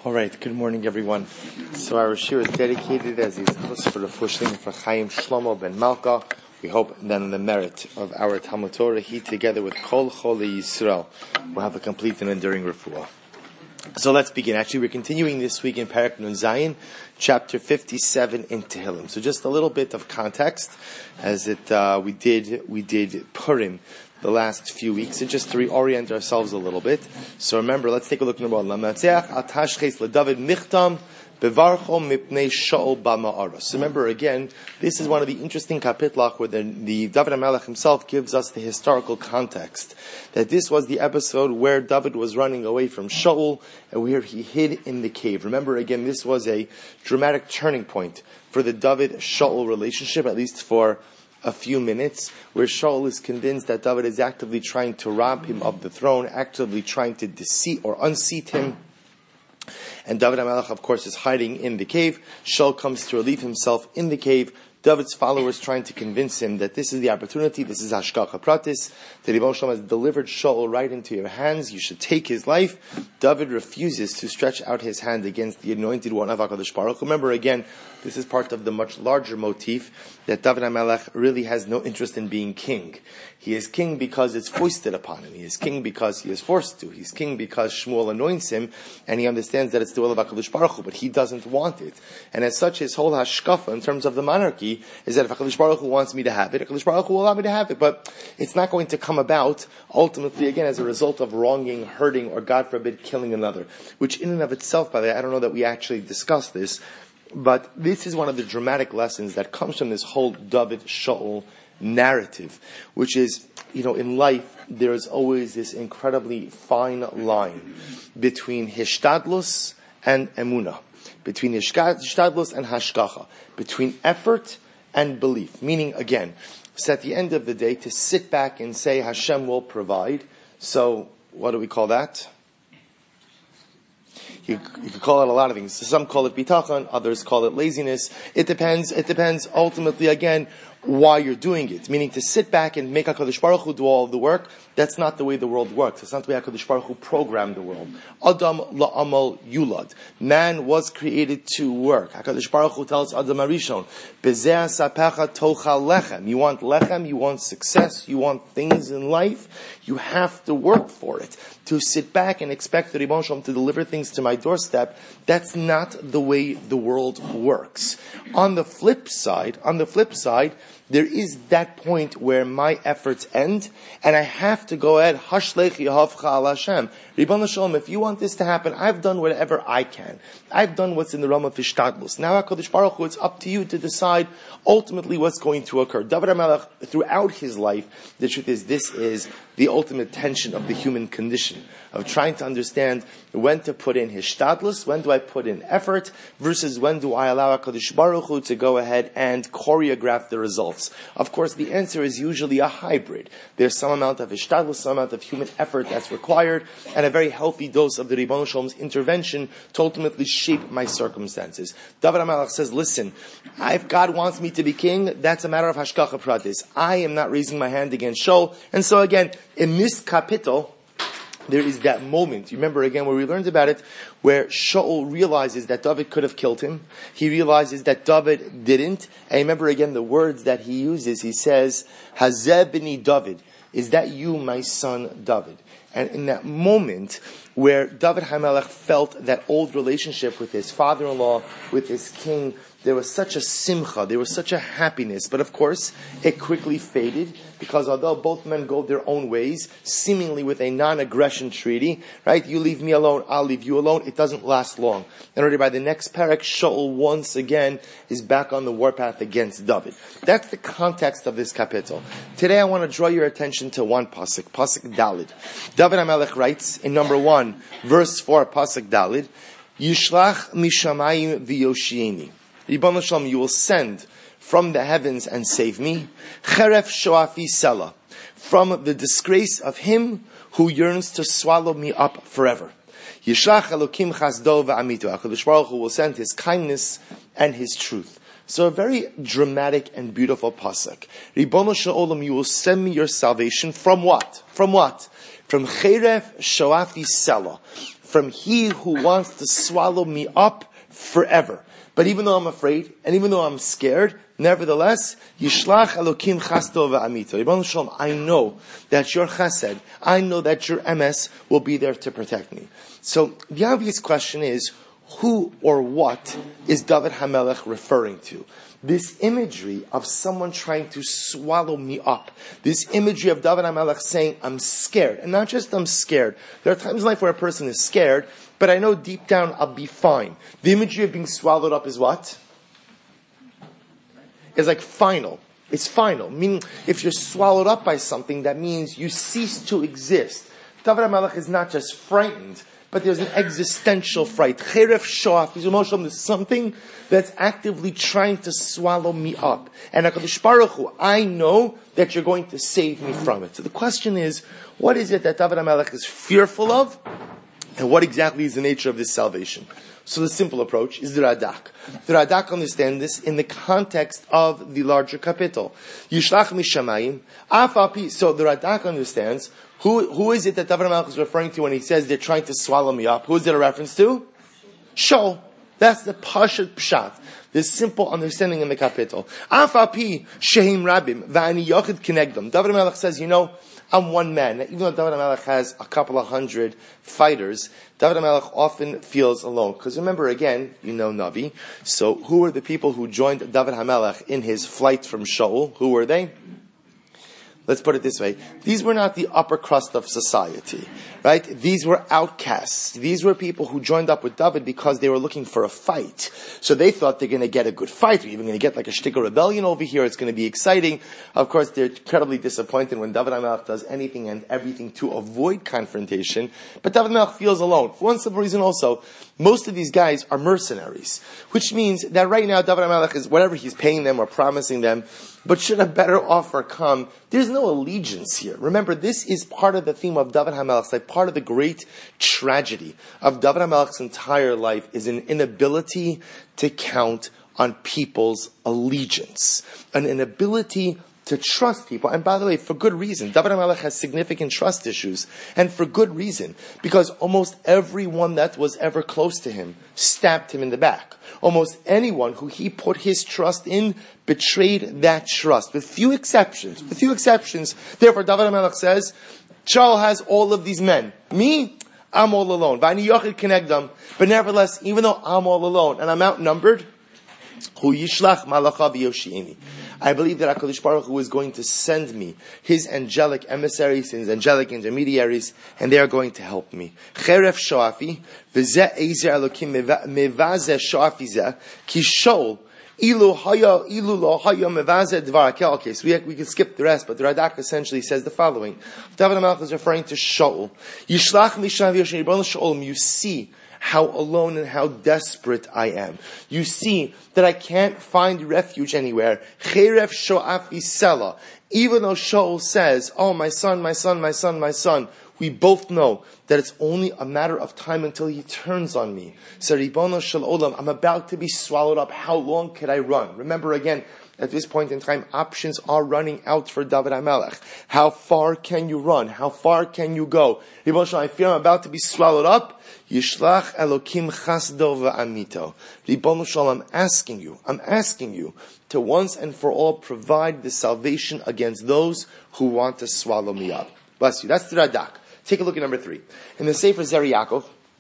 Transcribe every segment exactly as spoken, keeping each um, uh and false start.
All right, good morning, everyone. So our shir is dedicated as is for the Fushling for Chaim Shlomo ben Malka. We hope then the merit of our Talmud Torah, he together with Kol Choli Yisrael, will have a complete and enduring refuah. So let's begin. Actually, we're continuing this week in Parak Nun Zayin, chapter fifty-seven in Tehillim. So just a little bit of context, as it uh, we did we did Purim the last few weeks, and just to reorient ourselves a little bit. So remember, let's take a look at the word. So remember again, this is one of the interesting kapitlach where the, the David HaMelech himself gives us the historical context. That this was the episode where David was running away from Shaul and where he hid in the cave. Remember again, this was a dramatic turning point for the David-Shaul relationship, at least for a few minutes, where Shaul is convinced that David is actively trying to rob him of the throne, actively trying to deceive or unseat him. And David HaMelech, of course, is hiding in the cave. Shaul comes to relieve himself in the cave. David's followers trying to convince him that this is the opportunity, this is Hashgacha Pratis, that Ribbono Shel Olam has delivered Shaul right into your hands, you should take his life. David refuses to stretch out his hand against the anointed one of HaKadosh Baruch Hu. Remember again, this is part of the much larger motif that David HaMelech really has no interest in being king. He is king because it's foisted upon him. He is king because he is forced to. He's king because Shmuel anoints him, and he understands that it's the will of HaKadosh Baruch Hu, but he doesn't want it. And as such, his whole hashkafa in terms of the monarchy is that if HaKadosh Baruch Hu wants me to have it, HaKadosh Baruch Hu will allow me to have it, but it's not going to come about ultimately, again, as a result of wronging, hurting, or God forbid, killing another. Which in and of itself, by the way, I don't know that we actually discussed this, but this is one of the dramatic lessons that comes from this whole David-Shaul narrative, which is, you know, in life, there is always this incredibly fine line between hishtadlus and emunah, between hishtadlus and hashgacha, between effort and belief. Meaning, again, it's at the end of the day to sit back and say Hashem will provide. So, what do we call that? You, you could call it a lot of things. Some call it bitachon, others call it laziness. It depends, it depends ultimately, again, why you're doing it. Meaning to sit back and make HaKadosh Baruch Hu do all of the work, that's not the way the world works. It's not the way HaKadosh Baruch Hu programmed the world. Adam la'amal yulad. Man was created to work. HaKadosh Baruch Hu tells Adam Arishon, Bezeh sapecha tochal lechem. You want lechem, you want success, you want things in life, you have to work for it. To sit back and expect the Ribbono Shel Olam to deliver things to my doorstep, that's not the way the world works. On the flip side, on the flip side, there is that point where my efforts end, and I have to go ahead, Hashlech Yehavcha al Hashem. Ribbono Shel Olam, if you want this to happen, I've done whatever I can. I've done what's in the realm of Hishtadlus. Now, HaKadosh Baruch Hu, it's up to you to decide ultimately what's going to occur. David HaMelech, throughout his life, the truth is, this is the ultimate tension of the human condition, of trying to understand when to put in Hishtadlus, when do I put in effort, versus when do I allow HaKadosh Baruch Hu to go ahead and choreograph the results. Of course, the answer is usually a hybrid. There's some amount of Hishtadlus, some amount of human effort that's required, and a very healthy dose of the Ribbono Shel Olam's intervention to ultimately shape my circumstances. David HaMelech says, listen, if God wants me to be king, that's a matter of Hashgacha Pratis. I am not raising my hand against Shaul. And so again, in this kapitel, there is that moment, you remember again where we learned about it, where Shaul realizes that David could have killed him. He realizes that David didn't. And remember again the words that he uses. He says, Hazeh b'ni David. Is that you, my son David? And in that moment where David HaMelech felt that old relationship with his father-in-law, with his king, there was such a simcha, there was such a happiness. But of course, it quickly faded, because although both men go their own ways, seemingly with a non-aggression treaty, right? You leave me alone, I'll leave you alone. It doesn't last long. And already by the next parak, Shaul once again is back on the warpath against David. That's the context of this kapitel. Today I want to draw your attention to one pasuk, pasuk Dalid. David HaMelech writes in number one, verse four, pasuk Dalid, Yishlach mishamayim v'yoshieni. Ribbono Shel Olam, you will send from the heavens and save me. Cheref shoafi sela, from the disgrace of him who yearns to swallow me up forever. Yishlach Elokim chasdo v'amitu. HaKadosh Baruch Hu will send his kindness and his truth. So a very dramatic and beautiful pasuk. Ribbono Shel Olam, you will send me your salvation from what? From what? From Cheref shoafi sela, from he who wants to swallow me up forever. But even though I'm afraid, and even though I'm scared, nevertheless, Yishlach Elokim Chasto v'amito. Yibon Shalom, I know that your chesed, I know that your M S will be there to protect me. So the obvious question is, who or what is David HaMelech referring to? This imagery of someone trying to swallow me up. This imagery of David HaMelech saying, I'm scared. And not just I'm scared. There are times in life where a person is scared, but I know deep down I'll be fine. The imagery of being swallowed up is what? It's like final. It's final. Meaning, if you're swallowed up by something, that means you cease to exist. David HaMelech is not just frightened, but there's an existential fright. Cheref shoaf, there's something that's actively trying to swallow me up. And HaKadosh Baruch Hu, I know that you're going to save me from it. So the question is, what is it that David HaMelech is fearful of? And what exactly is the nature of this salvation? So the simple approach is the Radak. The Radak understands this in the context of the larger capital. Yishlach mishamayim, afapi. So the Radak understands, who, who is it that David HaMelech is referring to when he says they're trying to swallow me up? Who is it a reference to? Shaul. That's the Pashat Pshat. This simple understanding in the capital. Afapi shehim rabim, va'ani yochid kinegdom. David HaMelech says, you know, I'm one man. Even though David HaMelech has a couple of hundred fighters, David HaMelech often feels alone. Because remember, again, you know Navi. So who were the people who joined David HaMelech in his flight from Shaul? Who were they? Let's put it this way. These were not the upper crust of society, right? These were outcasts. These were people who joined up with David because they were looking for a fight. So they thought they're going to get a good fight. We're even going to get like a shtickle rebellion over here. It's going to be exciting. Of course, they're incredibly disappointed when David HaMelech does anything and everything to avoid confrontation. But David HaMelech feels alone. For one simple reason also, most of these guys are mercenaries, which means that right now David HaMelech is whatever he's paying them or promising them. But should a better offer come, there's no allegiance here. Remember, this is part of the theme of David HaMelech. Like part of the great tragedy of David HaMelech's entire life is an inability to count on people's allegiance, an inability to trust people. And by the way, for good reason. David HaMelech has significant trust issues. And for good reason. Because almost everyone that was ever close to him stabbed him in the back. Almost anyone who he put his trust in betrayed that trust. With few exceptions. With few exceptions. Therefore, David HaMelech says, Shaul has all of these men. Me, I'm all alone. But nevertheless, even though I'm all alone and I'm outnumbered, Hu yishlach malacha v'yoshi'ini. I believe that HaKadosh Baruch Hu is going to send me his angelic emissaries, his angelic intermediaries, and they are going to help me. Cheref shoafi, v'zeh eizer elokim mevazeh shoafi zeh, ki Shaul, ilu haya, ilu lo haya mevazeh dvar. Okay, so we, we can skip the rest, but the Radak essentially says the following. David HaMelech is referring to Shaul. Yishlach mishav yoshin, Shaul, you see how alone and how desperate I am. You see that I can't find refuge anywhere. Cheref shoafi sela. Even though Shaul says, oh, my son, my son, my son, my son, we both know that it's only a matter of time until he turns on me. So, Ribono Shel Olam, I'm about to be swallowed up. How long could I run? Remember again, at this point in time, options are running out for David HaMelech. How far can you run? How far can you go? Ribono Shel Olam, I fear I'm about to be swallowed up. Yishlach Elokim Chasdo v'amito. Ribono Shel Olam, I'm asking you, I'm asking you to once and for all provide the salvation against those who want to swallow me up. Bless you. That's the Radak. Take a look at number three. In the Sefer Zer Yaakov,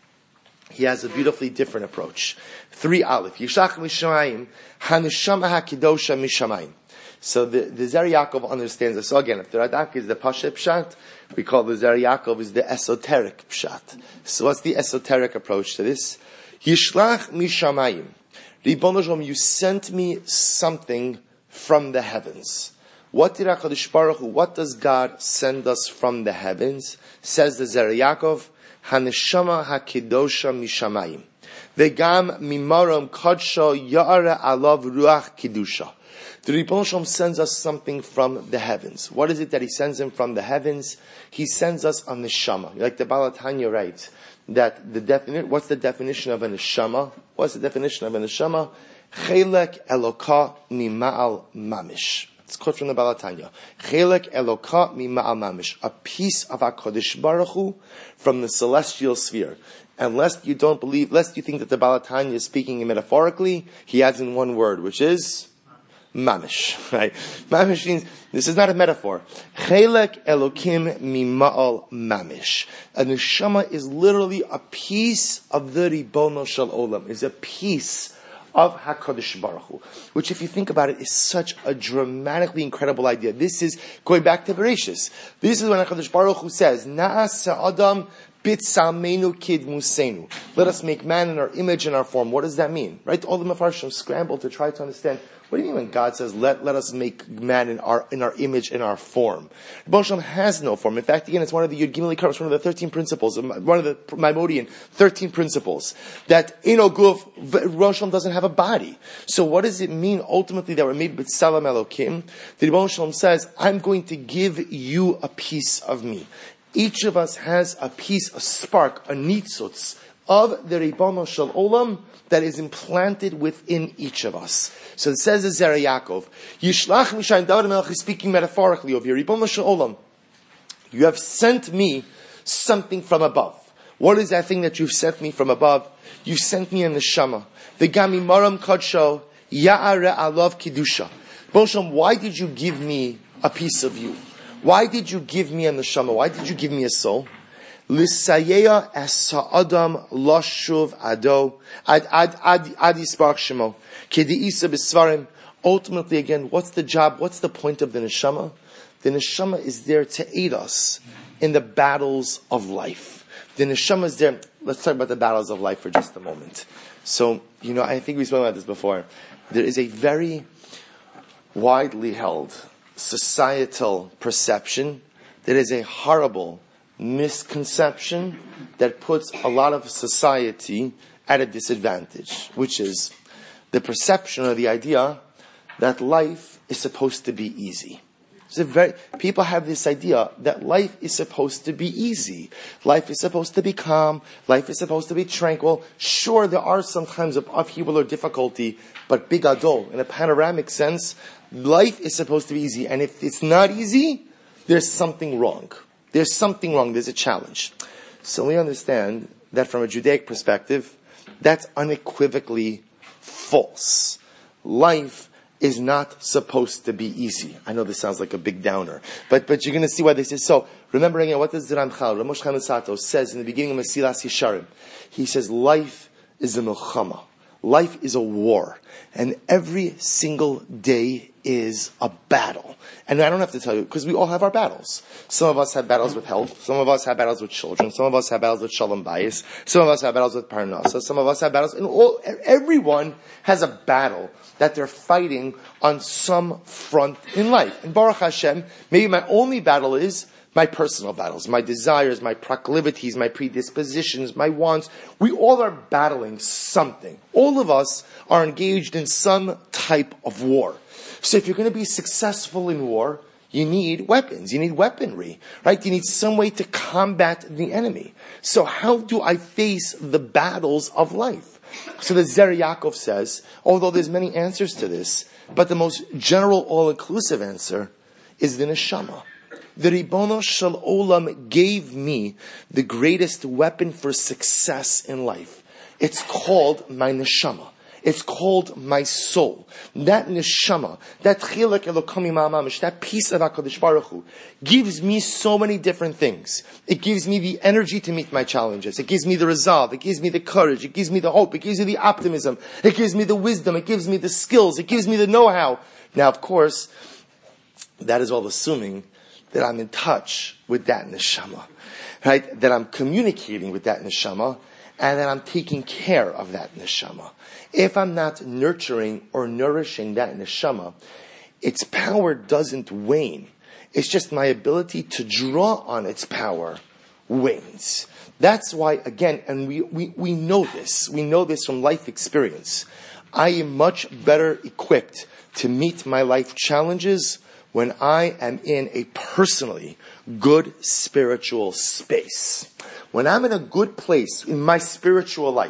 he has a beautifully different approach. Three Aleph. Yishach mishamayim, haneshama hakidosha mishamayim. So the, the Zer Yaakov understands this. So again, if the Radak is the Pasha Pshat, we call the Zer Yaakov is the esoteric Pshat. So what's the esoteric approach to this? Yishlach mishamayim. Ribono Shel Olam, you sent me something from the heavens. What did HaKadosh Baruch Hu, what does God send us from the heavens? Says the Zer Yaakov, Haneshama HaKidosha Mishamayim. Vegam Mimaram Kodsha Ya'ara Alav Ruach Kidusha. The Ribono Shel Olam sends us something from the heavens. What is it that He sends him from the heavens? He sends us a neshama. Like the Baal HaTanya writes, that the definition, what's the definition of a neshama? What's the definition of a neshama? Chelek Eloka Mima'al Mamish. It's quote from the Baal HaTanya. Chelek Eloka Mima'al Mamish. A piece of HaKadosh Baruch Hu from the celestial sphere. Unless you don't believe, lest you think that the Baal HaTanya is speaking metaphorically, he adds in one word, which is mamish. Right? Mamish means, this is not a metaphor. Chelek Elokim mima'al mamish. A neshama is literally a piece of the Ribono Shel Olam, is a piece of HaKadosh Baruch Hu, which if you think about it is such a dramatically incredible idea. This is going back to Bereshis. This is when HaKadosh Baruch Hu says, Na'as Adam Bitsamenu Kid Musenu. Let us make man in our image and our form. What does that mean? Right? All the Mefarshim scramble to try to understand, what do you mean when God says, let, let us make man in our, in our image and our form? Rebbe Shalom has no form. In fact, again, it's one of the Yud Gimel Ikar, it's one of the thirteen principles, one of the Maimonian thirteen principles, that Eno Guf, Rebbe Shalom doesn't have a body. So what does it mean ultimately that we're made B'Tselem Elokim? The Rebbe Shalom says, I'm going to give you a piece of me. Each of us has a piece, a spark, a nitzutz of the Ribono Shel Olam that is implanted within each of us. So it says in Zera Yaakov, Yishlach Mishayin, David HaMelech is speaking metaphorically of your Ribono Shel Olam. You have sent me something from above. What is that thing that you've sent me from above? You've sent me a neshama. The Gami Maram Kadsho, Ya'are Alav Kiddusha. Bosham, why did you give me a piece of you? Why did you give me a neshama? Why did you give me a soul? Lisayeya as sa'adam lashuv ado ad ad ad ad yisparach shemo kediisa b'svarim. Ultimately, again, what's the job? What's the point of the neshama? The neshama is there to aid us in the battles of life. The neshama is there. Let's talk about the battles of life for just a moment. So, you know, I think we spoke about this before. There is a very widely held societal perception that is a horrible misconception that puts a lot of society at a disadvantage, which is the perception or the idea that life is supposed to be easy. It's a very, people have this idea that life is supposed to be easy. Life is supposed to be calm. Life is supposed to be tranquil. Sure, there are some times of upheaval or difficulty, but bigadol, in a panoramic sense, life is supposed to be easy. And if it's not easy, there's something wrong. There's something wrong. There's a challenge. So we understand that from a Judaic perspective, that's unequivocally false. Life is not supposed to be easy. I know this sounds like a big downer, but but you're going to see why this is so. Remember again, what does the Ramchal, Ramosh Chaim Sato, says in the beginning of Mesilas Yesharim? He says, life is a milchama. Life is a war. And every single day is a battle. And I don't have to tell you, because we all have our battles. Some of us have battles with health. Some of us have battles with children. Some of us have battles with shalom bayis. Some of us have battles with parnasa. Some of us have battles, and all, everyone has a battle that they're fighting on some front in life. And Baruch Hashem, maybe my only battle is my personal battles, my desires, my proclivities, my predispositions, my wants. We all are battling something. All of us are engaged in some type of war. So if you're going to be successful in war, you need weapons. You need weaponry, right? You need some way to combat the enemy. So how do I face the battles of life? So the Zera Yaakov says, although there's many answers to this, but the most general, all-inclusive answer is the neshama. The Ribono Shel Olam gave me the greatest weapon for success in life. It's called my neshama. It's called my soul. That neshama, that chilek elokami ma'amamish, that piece of HaKadosh Baruch Hu, gives me so many different things. It gives me the energy to meet my challenges. It gives me the resolve. It gives me the courage. It gives me the hope. It gives me the optimism. It gives me the wisdom. It gives me the skills. It gives me the know-how. Now, of course, that is all assuming that I'm in touch with that neshama, right? That I'm communicating with that neshama, and that I'm taking care of that neshama. If I'm not nurturing or nourishing that neshama, its power doesn't wane. It's just my ability to draw on its power wanes. That's why, again, and we, we, we know this, we know this from life experience. I am much better equipped to meet my life challenges when I am in a personally good spiritual space. When I'm in a good place in my spiritual life,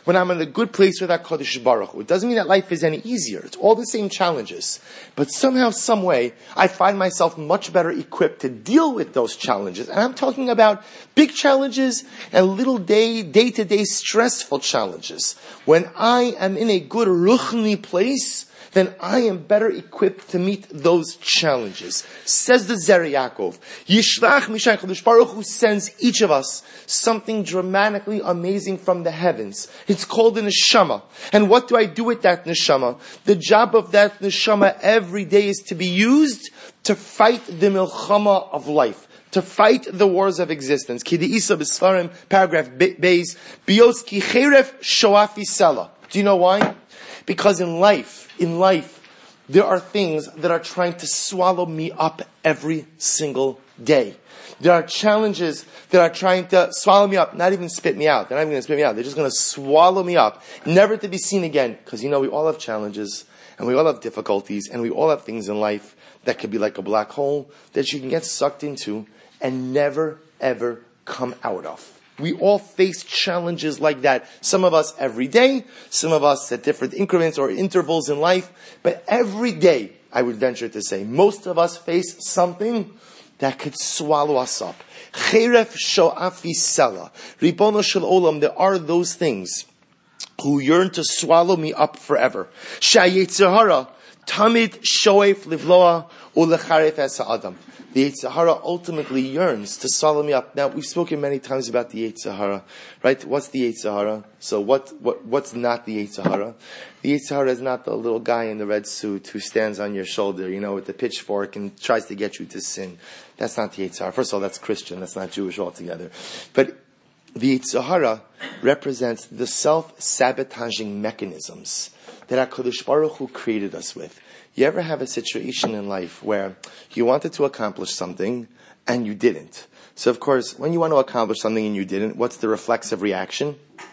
when I'm in a good place with HaKadosh Baruch Hu. It doesn't mean that life is any easier. It's all the same challenges. But somehow, some way, I find myself much better equipped to deal with those challenges. And I'm talking about big challenges and little day, day-to-day stressful challenges. When I am in a good ruchni place, then I am better equipped to meet those challenges. Says the Zera Yaakov, Yishlach Mishai Chadosh Baruch Hu sends each of us something dramatically amazing from the heavens. It's called a neshama. And what do I do with that neshama? The job of that neshama every day is to be used to fight the milchama of life, to fight the wars of existence. Kideisa b'Sfarim, paragraph Beis, Bios ki cheref shoafi sela. Do you know why? Because in life, in life, there are things that are trying to swallow me up every single day. There are challenges that are trying to swallow me up, not even spit me out. They're not even going to spit me out. They're just going to swallow me up, never to be seen again. Because, you know, we all have challenges, and we all have difficulties, and we all have things in life that could be like a black hole that you can get sucked into and never, ever come out of. We all face challenges like that. Some of us every day, some of us at different increments or intervals in life. But every day, I would venture to say, most of us face something that could swallow us up. Cheref sho'afi sela. Ribono shel olam, there are those things who yearn to swallow me up forever. Sha'yetzer hara tamid shoef livloa ulecharef es ha'adam. The Yetzer Hara ultimately yearns to swallow me up. Now, we've spoken many times about the Yetzer Hara, right? What's the Yetzer Hara? So what, what, what's not the Yetzer Hara? The Yetzer Hara is not the little guy in the red suit who stands on your shoulder, you know, with the pitchfork and tries to get you to sin. That's not the Yetzer Hara. First of all, that's Christian. That's not Jewish altogether. But the Yetzer Hara represents the self-sabotaging mechanisms that HaKadosh Baruch Hu created us with. You ever have a situation in life where you wanted to accomplish something and you didn't? So of course, when you want to accomplish something and you didn't, what's the reflexive reaction?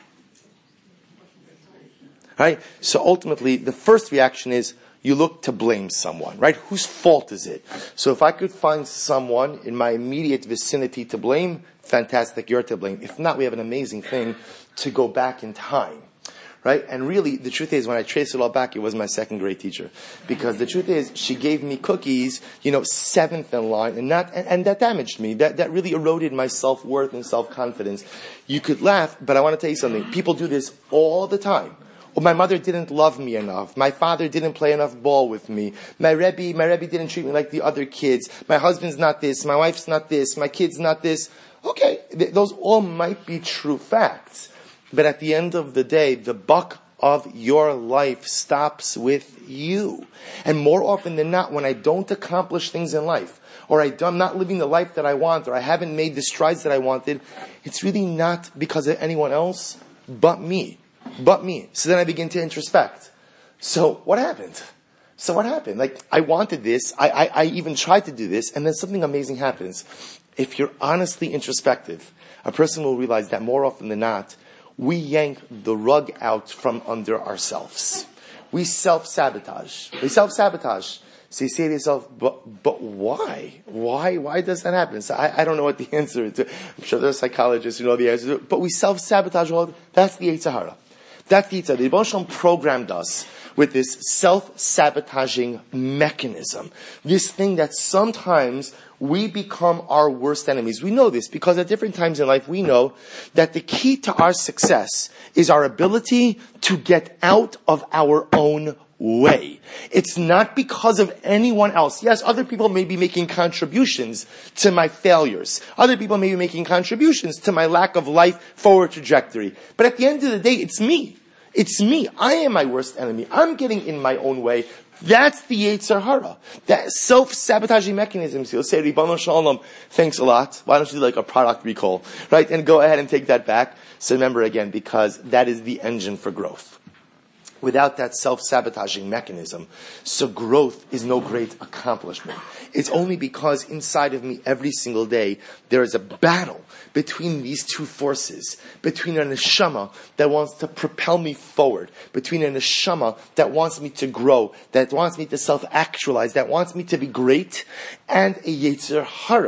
Right? So ultimately, the first reaction is you look to blame someone, right? Whose fault is it? So if I could find someone in my immediate vicinity to blame, fantastic, you're to blame. If not, we have an amazing thing to go back in time. Right? And really, the truth is, when I trace it all back, it was my second grade teacher. Because the truth is, she gave me cookies, you know, seventh in line, and not, and, and that damaged me. That, that really eroded my self-worth and self-confidence. You could laugh, but I want to tell you something. People do this all the time. Oh, my mother didn't love me enough. My father didn't play enough ball with me. My Rebbe, my Rebbe didn't treat me like the other kids. My husband's not this. My wife's not this. My kid's not this. Okay, th- those all might be true facts. But at the end of the day, the buck of your life stops with you. And more often than not, when I don't accomplish things in life, or I'm not living the life that I want, or I haven't made the strides that I wanted, it's really not because of anyone else, but me. But me. So then I begin to introspect. So what happened? So what happened? Like, I wanted this, I, I, I even tried to do this, and then something amazing happens. If you're honestly introspective, a person will realize that more often than not, we yank the rug out from under ourselves. We self-sabotage. We self-sabotage. So you say to yourself, but, but why? Why? Why does that happen? So I, I don't know what the answer is. I'm sure there are psychologists who know the answer. But we self-sabotage all. That's the Yetzer Hara. That's the Yetzer Hara. The Rebbeinu Shalom programmed us with this self-sabotaging mechanism. This thing that sometimes we become our worst enemies. We know this because at different times in life we know that the key to our success is our ability to get out of our own way. It's not because of anyone else. Yes, other people may be making contributions to my failures. Other people may be making contributions to my lack of life forward trajectory. But at the end of the day, it's me. It's me. I am my worst enemy. I'm getting in my own way. That's the Yetzer Hara. That self-sabotaging mechanism. So you'll say, Ribono Shel Olam, thanks a lot. Why don't you do like a product recall? Right? And go ahead and take that back. So remember again, because that is the engine for growth. Without that self-sabotaging mechanism, so growth is no great accomplishment. It's only because inside of me every single day, there is a battle between these two forces, between a neshama that wants to propel me forward, between a neshama that wants me to grow, that wants me to self-actualize, that wants me to be great, and a Yetzer Hara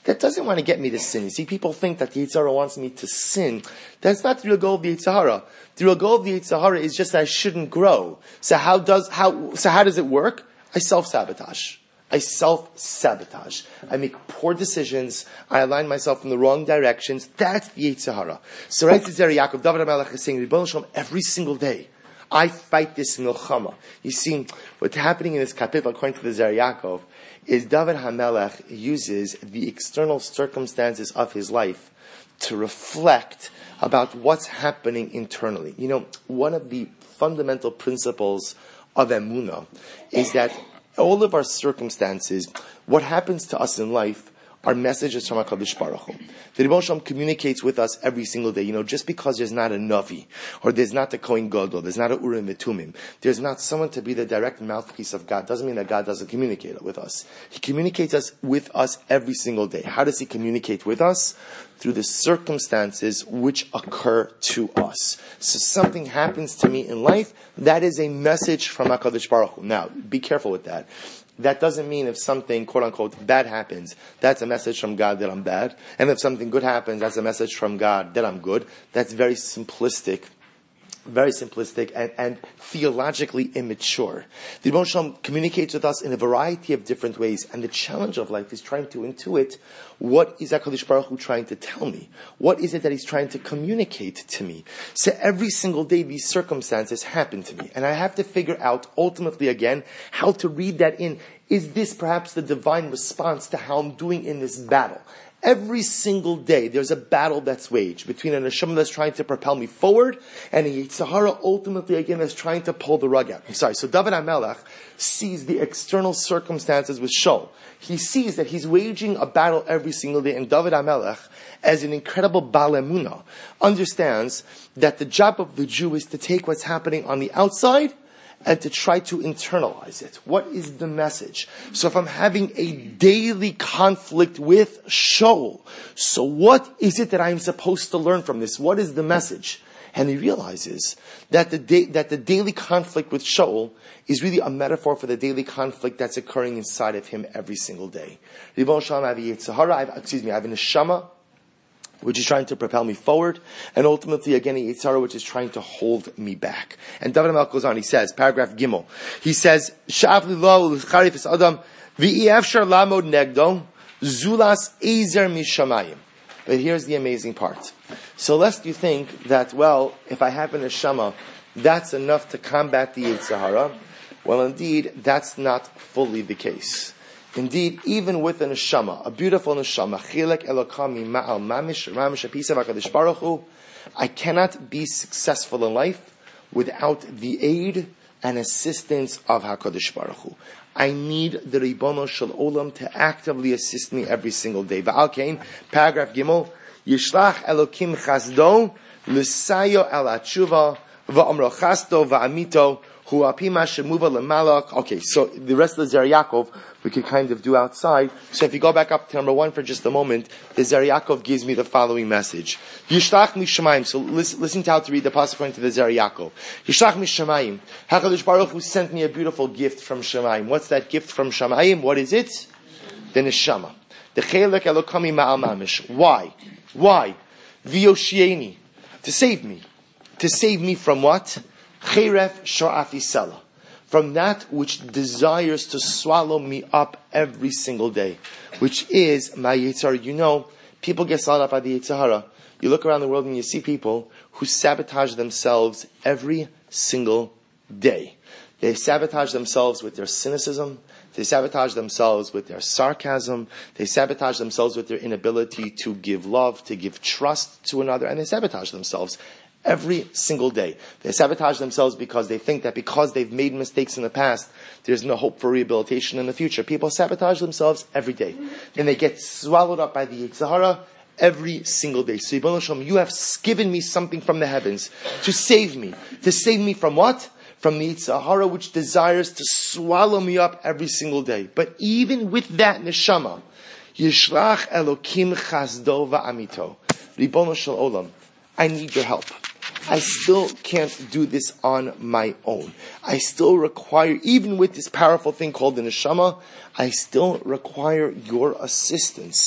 that doesn't want to get me to sin. You see, people think that the Yetzer Hara wants me to sin. That's not the real goal of the Yetzer Hara. The real goal of the Yetzer Hara is just that I shouldn't grow. So how does, how, so how does it work? I self-sabotage. I self-sabotage. I make poor decisions. I align myself in the wrong directions. That's the Yetzer Hara. So right to Zera Yaakov, David HaMelech is saying, Ribono Shel Olam, every single day, I fight this milchama. You see, what's happening in this kapitel, according to the Zera Yaakov, is David HaMelech uses the external circumstances of his life to reflect about what's happening internally. You know, one of the fundamental principles of Emunah is that all of our circumstances, what happens to us in life, are messages from HaKadosh Baruch Hu. The Ribono Shel Olam communicates with us every single day. You know, just because there's not a Navi, or there's not a Kohen Gadol, there's not a Urim V'Tumim, there's not someone to be the direct mouthpiece of God, doesn't mean that God doesn't communicate with us. He communicates us with us every single day. How does He communicate with us? Through the circumstances which occur to us. So something happens to me in life, that is a message from HaKadosh Baruch Hu. Now, be careful with that. That doesn't mean if something, quote unquote, bad happens, that's a message from God that I'm bad. And if something good happens, that's a message from God that I'm good. That's very simplistic. Very simplistic and, and theologically immature. The Ribono Shel Olam communicates with us in a variety of different ways, and the challenge of life is trying to intuit what is HaKadosh Baruch Hu trying to tell me? What is it that He's trying to communicate to me? So every single day these circumstances happen to me, and I have to figure out ultimately again how to read that in. Is this perhaps the divine response to how I'm doing in this battle? Every single day, there's a battle that's waged between a neshama that's trying to propel me forward and a Yetzer Hara ultimately again that's trying to pull the rug out. I'm sorry. So David HaMelech sees the external circumstances with Shaul. He sees that he's waging a battle every single day, and David HaMelech, as an incredible Baal Emunah, understands that the job of the Jew is to take what's happening on the outside and to try to internalize it. What is the message? So if I'm having a daily conflict with Shaul, so what is it that I'm supposed to learn from this? What is the message? And he realizes that the da- that the daily conflict with Shaul is really a metaphor for the daily conflict that's occurring inside of him every single day. Ribono Shel Olam, I have a Yetzer Hara, I have, excuse me, I have a neshama, which is trying to propel me forward, and ultimately, again, a Yetzer Hara, which is trying to hold me back. And David HaMelech goes on, he says, paragraph Gimel, he says, Sha'af lilo l'charif es adam, v'efshar lamod negdo, zulas ezer mishamayim. But here's the amazing part. So lest you think that, well, if I have a neshama, that's enough to combat the Yetzer Hara. Well, indeed, that's not fully the case. Indeed, even with a neshama, a beautiful neshama, chilek elokami ma'al mamish, mamish apisav HaKadosh Baruch Hu, I cannot be successful in life without the aid and assistance of HaKadosh Baruch Hu. I need the Ribono Shel Olam to actively assist me every single day. Va'al kain, paragraph Gimel, Yishlach Elokim chasdo, l'sayo el atshuva, va'omro chasto va'amito, hu'apima shemuva l'malak. Okay, so the rest of the Zera Yaakov we could kind of do outside. So if you go back up to number one for just a moment, the Zera Yaakov gives me the following message. Yishlach mishamayim. So listen, listen to how to read the passage according to the Zera Yaakov. Yishlach mishamayim. HaKadosh Baruch Hu sent me a beautiful gift from Shamayim. What's that gift from Shamayim? What is it? The neshama. The chelek elokami ma'al mamish. Why? Why? V'yoshieni. To save me. To save me from what? Cheref sha'afisela. From that which desires to swallow me up every single day, which is my Yetzer Hara. You know, people get swallowed up by the Yetzer Hara. You look around the world and you see people who sabotage themselves every single day. They sabotage themselves with their cynicism. They sabotage themselves with their sarcasm. They sabotage themselves with their inability to give love, to give trust to another, and they sabotage themselves every single day. They sabotage themselves because they think that because they've made mistakes in the past, there's no hope for rehabilitation in the future. People sabotage themselves every day. And they get swallowed up by the Yetzer Hara every single day. So, Ribono Shel Olam, you have given me something from the heavens to save me. To save me from what? From the Yetzer Hara, which desires to swallow me up every single day. But even with that neshama, Yishlach Elokim chasdo va'amito. Ribono Shel Olam, I need your help. I still can't do this on my own. I still require, even with this powerful thing called the neshama, I still require your assistance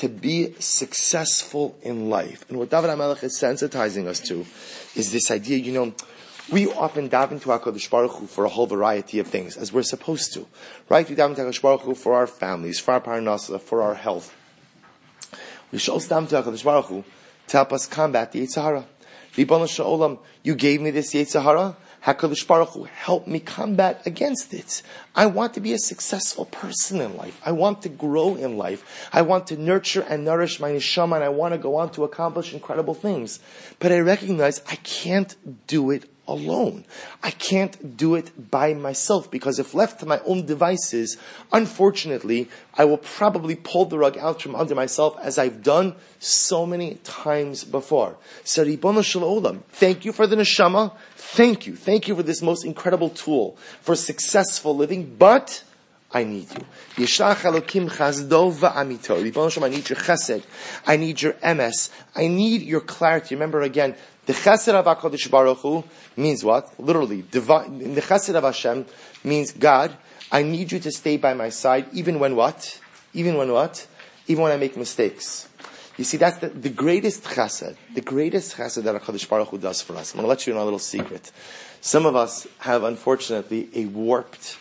to be successful in life. And what David HaMelech is sensitizing us to is this idea, you know, we often dive into HaKadosh Baruch Hu for a whole variety of things, as we're supposed to. Right? We dive into HaKadosh Baruch Hu for our families, for our parnasa, for our health. We should also dive into HaKadosh Baruch Hu to help us combat the Yetzer Hara. Ribono Shel Olam, you gave me this Yetzer Hara. HaKadosh Baruch Hu, help me combat against it. I want to be a successful person in life. I want to grow in life. I want to nurture and nourish my neshama, and I want to go on to accomplish incredible things. But I recognize I can't do it alone. I can't do it by myself, because if left to my own devices, unfortunately, I will probably pull the rug out from under myself, as I've done so many times before. So Ribono Shel Olam, thank you for the neshama. Thank you. Thank you for this most incredible tool for successful living, but I need you. Yishlach Elokim chazdo va'amito. Ribono Shel Olam, I need your chesed. I need your emes. I need your clarity. Remember again, the chesed of HaKadosh Baruch Hu means what? Literally, divine. The chesed of Hashem means, God, I need you to stay by my side, even when what? Even when what? Even when I make mistakes. You see, that's the, the greatest chesed, the greatest chesed that HaKadosh Baruch Hu does for us. I'm going to let you know a little secret. Some of us have, unfortunately, a warped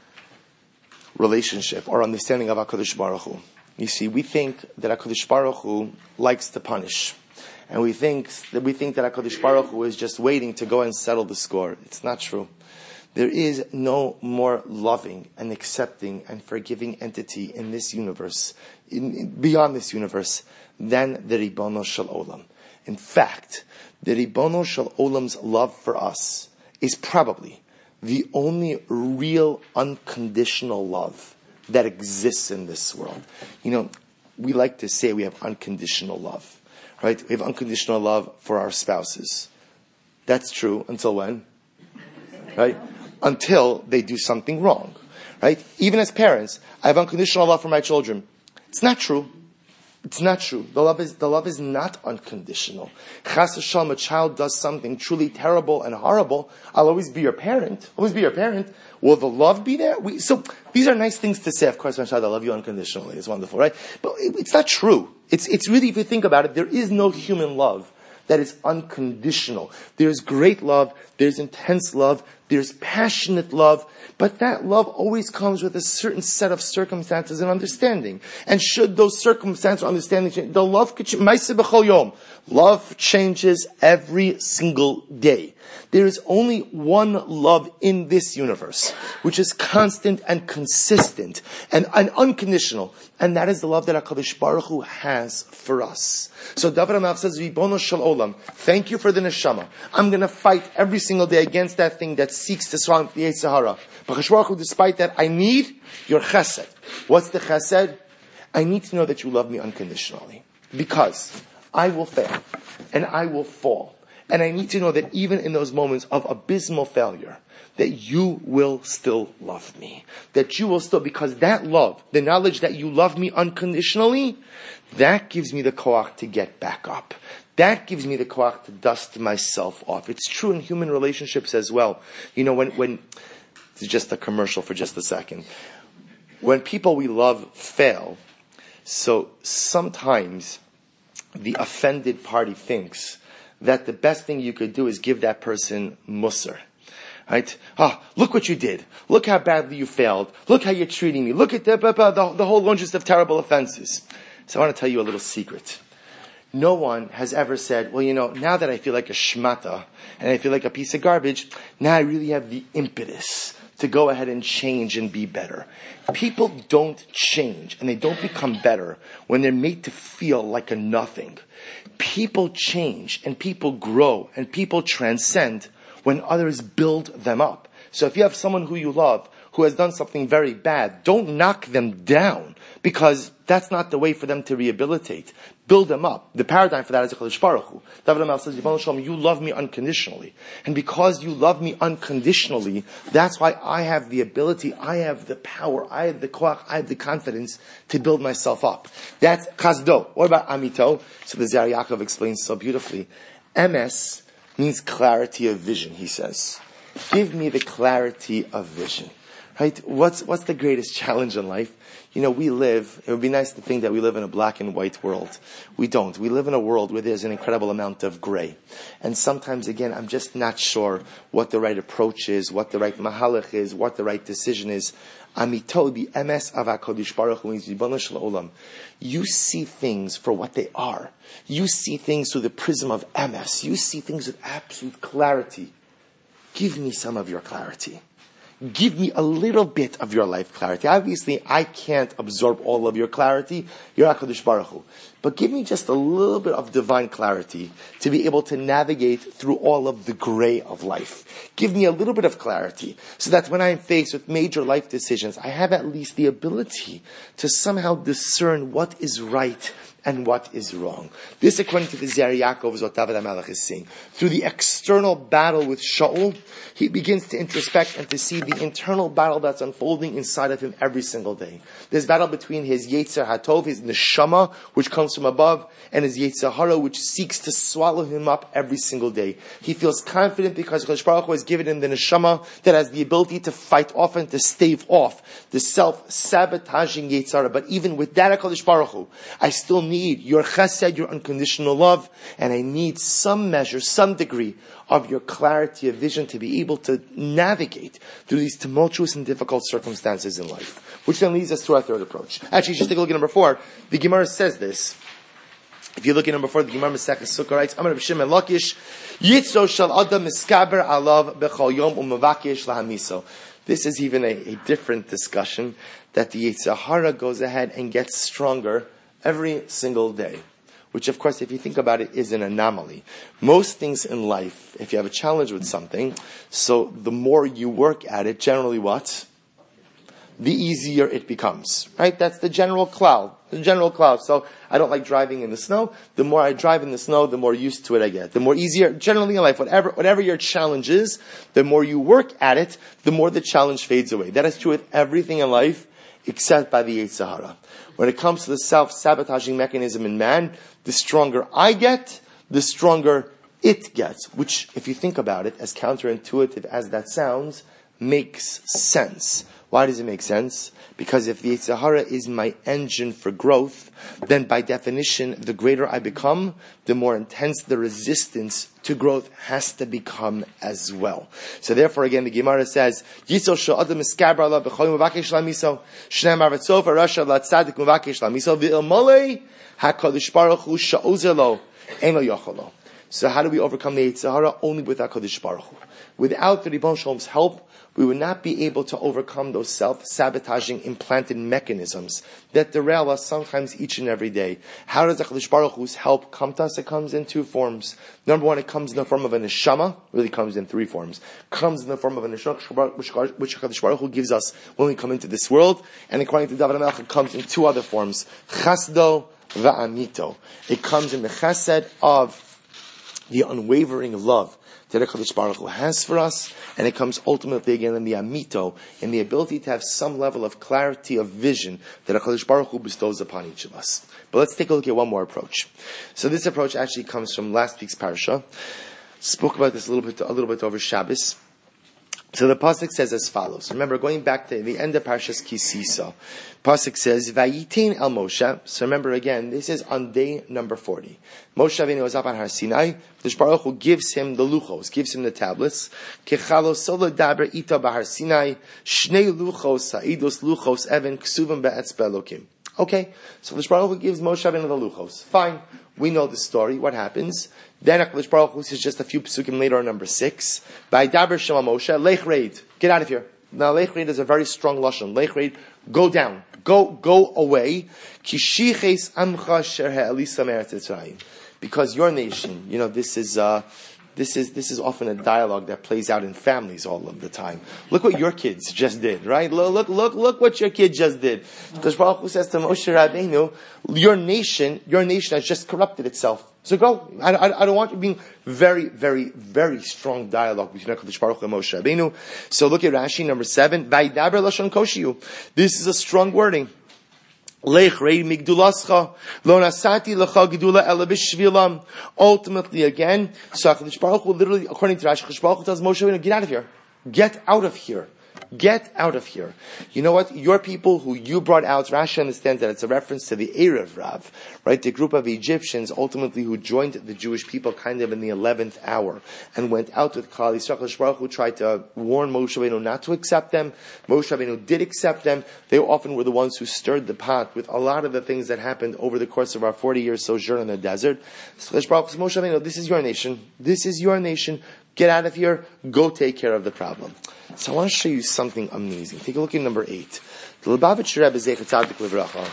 relationship or understanding of HaKadosh Baruch Hu. You see, we think that HaKadosh Baruch Hu likes to punish. And we think that we think that HaKadosh Baruch Hu is just waiting to go and settle the score. It's not true. There is no more loving and accepting and forgiving entity in this universe, in, in, beyond this universe, than the Ribono Shel Olam. In fact, the Ribono Shel Olam's love for us is probably the only real unconditional love that exists in this world. You know, we like to say we have unconditional love. Right? We have unconditional love for our spouses. That's true until when? Right? Until they do something wrong. Right? Even as parents, I have unconditional love for my children. It's not true. It's not true. The love is, the love is not unconditional. Chas v'shalom, a child does something truly terrible and horrible, I'll always be your parent. Always be your parent. Will the love be there? We, so, these are nice things to say. Of course, my child, I love you unconditionally. It's wonderful, right? But it, it's not true. It's, it's really, if you think about it, there is no human love that is unconditional. There's great love, there's intense love, there's passionate love, but that love always comes with a certain set of circumstances and understanding. And should those circumstances or understanding change, the love could change. Love changes every single day. There is only one love in this universe, which is constant and consistent and, and unconditional. And that is the love that HaKadosh Baruch Hu has for us. So David HaMelech says, Ribono Shel Olam, thank you for the neshama. I'm going to fight every single day against that thing that seeks to surround the Yetzer Hara. But HaKadosh Baruch Hu, despite that, I need your chesed. What's the chesed? I need to know that you love me unconditionally. Because I will fail. And I will fall. And I need to know that even in those moments of abysmal failure, that you will still love me. That you will still, because that love, the knowledge that you love me unconditionally, that gives me the koach to get back up. That gives me the koach to dust myself off. It's true in human relationships as well. You know, when, when, this is just a commercial for just a second. When people we love fail, so sometimes the offended party thinks that the best thing you could do is give that person musar. Right? Ah, oh, look what you did. Look how badly you failed. Look how you're treating me. Look at the, the, the whole laundry list of terrible offenses. So I want to tell you a little secret. No one has ever said, well, you know, now that I feel like a shmata and I feel like a piece of garbage, now I really have the impetus to go ahead and change and be better. People don't change and they don't become better when they're made to feel like a nothing. People change and people grow and people transcend when others build them up. So if you have someone who you love who has done something very bad, don't knock them down, because that's not the way for them to rehabilitate. Build them up. The paradigm for that is HaKadosh Baruch Hu. David HaMelech says, Ribono Shel Olam, you love me unconditionally. And because you love me unconditionally, that's why I have the ability, I have the power, I have the koach, I have the confidence to build myself up. That's chazdo. What about amito? So the Zohar Yaakov explains so beautifully. M S means clarity of vision, he says. Give me the clarity of vision. Right? What's, what's the greatest challenge in life? You know, we live, it would be nice to think that we live in a black and white world. We don't. We live in a world where there's an incredible amount of gray. And sometimes, again, I'm just not sure what the right approach is, what the right mahalach is, what the right decision is. Amito, the M S of HaKadosh Baruch Hu means Ribono Shel Olam. You see things for what they are. You see things through the prism of M S. You see things with absolute clarity. Give me some of your clarity. Give me a little bit of your life clarity. Obviously, I can't absorb all of your clarity. You're HaKadosh Baruch Hu. But give me just a little bit of divine clarity to be able to navigate through all of the gray of life. Give me a little bit of clarity so that when I'm faced with major life decisions, I have at least the ability to somehow discern what is right and what is wrong. This, according to the Zer Yaakov, is what David HaMelech is saying. Through the external battle with Shaul, he begins to introspect and to see the internal battle that's unfolding inside of him every single day. There's battle between his Yetzer HaTov, his Neshama, which comes from above, and his Yetzer Hara, which seeks to swallow him up every single day. He feels confident because Kadosh Baruch Hu has given him the Neshama that has the ability to fight off and to stave off the self-sabotaging Yetzer Hara. But even with that, Kadosh Baruch Hu, I still need your chesed, your unconditional love, and I need some measure, some degree of your clarity of vision to be able to navigate through these tumultuous and difficult circumstances in life. Which then leads us to our third approach. Actually, just take a look at number four. The Gemara says this. If you look at number four, the Gemara Masechah Sukkah writes, Amar Rav Shimon Lakish, Yitzro shel Adam miskaber alav bechol yom u'mevakesh lahamiso. This is even a, a different discussion, that the Yetzer Hara goes ahead and gets stronger every single day. Which, of course, if you think about it, is an anomaly. Most things in life, if you have a challenge with something, so the more you work at it, generally what? The easier it becomes. Right? That's the general cloud. The general cloud. So, I don't like driving in the snow. The more I drive in the snow, the more used to it I get. The more easier, generally in life, whatever, whatever your challenge is, the more you work at it, the more the challenge fades away. That is true with everything in life, except by the Yetzer Hara. When it comes to the self-sabotaging mechanism in man, the stronger I get, the stronger it gets. Which, if you think about it, as counterintuitive as that sounds, makes sense. Why does it make sense? Because if the Yetzer Hara is my engine for growth, then by definition, the greater I become, the more intense the resistance to growth has to become as well. So therefore, again, the Gemara says, Yitzo she'adam miskaber alav b'chol mevakesh lamiso, shnei marvatzov arasha latzadik mevakesh lamiso, v'ilmalei HaKadosh Baruch Hu she'ozer lo, ein lo yochel lo. So how do we overcome the Yetzer Hara? Only with HaKadosh Baruch Hu. Without the Ribono Shel Olam's help, we would not be able to overcome those self-sabotaging implanted mechanisms that derail us sometimes each and every day. How does HaKadosh Baruch Hu's help come to us? It comes in two forms. Number one, it comes in the form of a neshama. Really comes in three forms. Comes in the form of a neshama, which HaKadosh Baruch Hu gives us when we come into this world. And according to David HaMelech, it comes in two other forms. Chasdo va'amito. It comes in the chesed of the unwavering love that HaKadosh Baruch Hu has for us, and it comes ultimately again in the amito, in the ability to have some level of clarity of vision that HaKadosh Baruch Hu bestows upon each of us. But let's take a look at one more approach. So this approach actually comes from last week's parasha. Spoke about this a little bit, a little bit over Shabbos. So the pasuk says as follows. Remember, going back to the end of Parshas Ki Sisa, pasuk says, "Vayitin el Moshe." So remember again, this is on day number forty. Moshe Rabbeinu was up on Har Sinai. The Baruch Hu gives him the luchos, gives him the tablets. Kechalo solo daber ita b'Har Sinai shnei luchos sa'idos luchos even ksuvim be'etzbe Elokim. Okay, so the Baruch Hu gives Moshe Rabbeinu the luchos. Fine, we know the story. What happens? Then HaKadosh Baruch Hu says just a few psukim later on number six. By Daber Shema Moshe, Lech Reid, get out of here. Now Lech Reid is a very strong lashon. Lech Reid, go down, go go away. Kishiches amcha sher ha'elisa me'eretz Yisrael. Because your nation, you know, this is uh, this is this is often a dialogue that plays out in families all of the time. Look what your kids just did, right? Look, look, look, look what your kid just did. Because Baruch Hu says to Moshe Rabbeinu, your nation, your nation has just corrupted itself. So go. I, I, I don't want you being very, very, very strong dialogue between HaKadosh Baruch Hu and Moshe Rabbeinu. So look at Rashi number seven. Vaydaber lashon koshiyu. This is a strong wording. Lech rei migdulascha lo nasati lecha gedula ela b'shvilam. Ultimately, again, so HaKadosh Baruch Hu literally, according to Rashi, HaKadosh Baruch Hu tells Moshe Rabbeinu, get out of here. Get out of here. Get out of here. You know what? Your people who you brought out, Rashi understands that it's a reference to the Erev Rav, right? The group of Egyptians ultimately who joined the Jewish people kind of in the eleventh hour and went out with Klal Yisrael. HaKadosh Baruch Hu tried to warn Moshe Rabbeinu not to accept them. Moshe Rabbeinu did accept them. They often were the ones who stirred the pot with a lot of the things that happened over the course of our forty year sojourn in the desert. So HaKadosh Baruch Hu says, Moshe Rabbeinu, this is your nation. This is your nation. Get out of here. Go take care of the problem. So I want to show you something amazing. Take a look at number eight. The Lubavitcher Rebbe Zecher Tzadik Livracha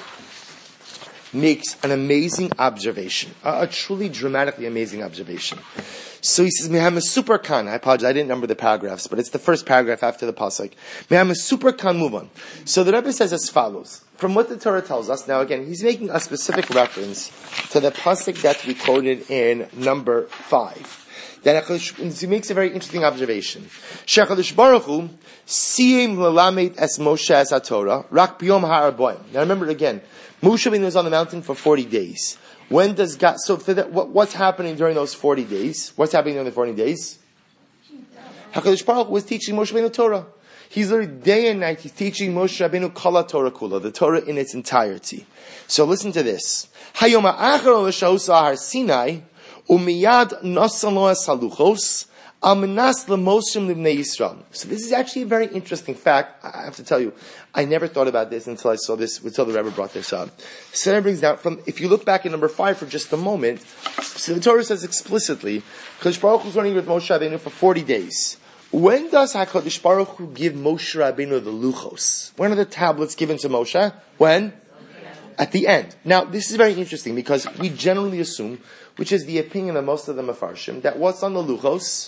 makes an amazing observation, a, a truly dramatically amazing observation. So he says, Meham super kan. I apologize, I didn't number the paragraphs, but it's the first paragraph after the pasuk. Meham super kan move on. So the Rebbe says as follows. From what the Torah tells us, now again, he's making a specific reference to the pasuk that we quoted in number five. That he makes a very interesting observation. Shechadish Baruch Hu siyem lelamed es Moshe es haTorah rak biyom ha'arboim. Now remember again, Moshe Rabbeinu was on the mountain for forty days. When does God? So for that, what, what's happening during those forty days? What's happening during the forty days? Hakadosh Baruch Hu was teaching Moshe Rabbeinu Torah. He's literally day and night. He's teaching Moshe Rabbeinu Kala Torah Kula, the Torah in its entirety. So listen to this. Hayom ha'achar l'sha'us har Sinai. Umiyad nasalo saluchos almanas lemosim libnei Yisrael. So this is actually a very interesting fact. I have to tell you, I never thought about this until I saw this, until the Rebbe brought this up. So that brings down from, if you look back at number five for just a moment, so the Torah says explicitly, Kadosh Baruch Hu was running with Moshe Rabbeinu for forty days. When does HaKadosh Baruch Hu give Moshe Rabbeinu the luchos? When are the tablets given to Moshe? When? At the end. Now, this is very interesting because we generally assume, which is the opinion of most of the Mefarshim, that what's on the luchos?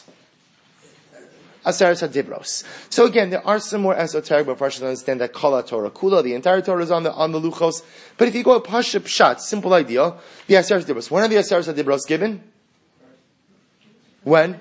Aseres HaDibros. So again, there are some more esoteric Mefarshim that understand that Kala Torah Kula, the entire Torah is on the on the luchos. But if you go Pasha Pshat, simple idea, the Aseres HaDibros. When are the Aseres HaDibros given? When?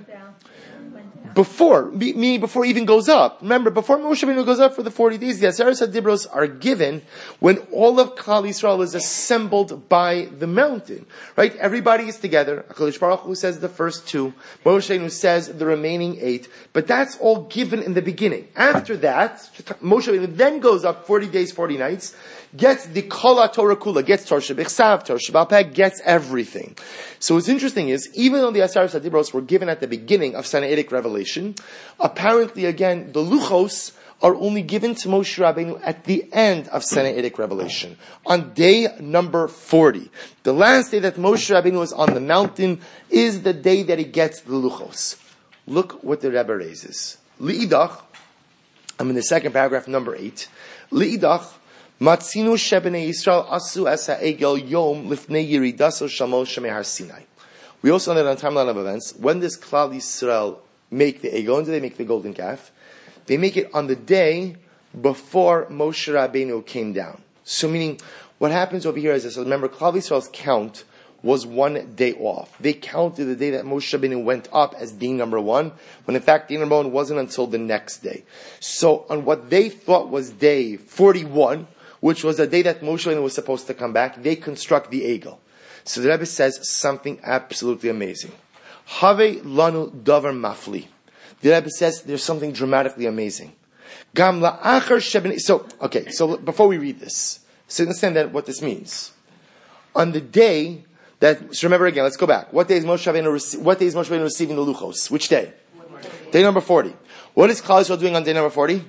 Before, meaning before it even goes up. Remember, before Moshe Rabbeinu goes up for the forty days, the Aseres HaDibros are given when all of Klal Yisrael is assembled by the mountain. Right? Everybody is together. HaKadosh Baruch Hu says the first two. Moshe Rabbeinu says the remaining eight. But that's all given in the beginning. After that, Moshe Rabbeinu then goes up forty days, forty nights, gets the Kala Torah Kula, gets Torah Shebechsav, Torah Sheba'al Peh, gets everything. So what's interesting is, even though the Aseres HaDibros were given at the beginning of Sinaitic revelation, apparently again, the Luchos are only given to Moshe Rabbeinu at the end of Sinaitic revelation, on day number forty. The last day that Moshe Rabbeinu was on the mountain is the day that he gets the Luchos. Look what the Rebbe raises. Li'idach, I'm in the second paragraph, number eight. Li'idach, Matzinu shebnei Yisrael asu es ha'egel yom lifnei yiridaso shamo shemei har Sinai. We also know that on timeline of events, when does Klal Yisrael make the egel? When do they make the golden calf? They make it on the day before Moshe Rabbeinu came down. So meaning, what happens over here is this. Remember, Klal Yisrael's count was one day off. They counted the day that Moshe Rabbeinu went up as day number one, when in fact day number one wasn't until the next day. So on what they thought was day forty-one, which was the day that Moshe Rabbeinu was supposed to come back, they construct the egel. So the Rebbe says something absolutely amazing. Have lanu davar mafli. The Rebbe says there's something dramatically amazing. Gam la'achar shebnei. So, okay, so before we read this, so understand that what this means. On the day that, so remember again, let's go back. What day is Moshe Rabbeinu, rece- what day is Moshe Rabbeinu receiving the luchos? Which day? Day number forty. What is Klal Yisrael doing on day number forty?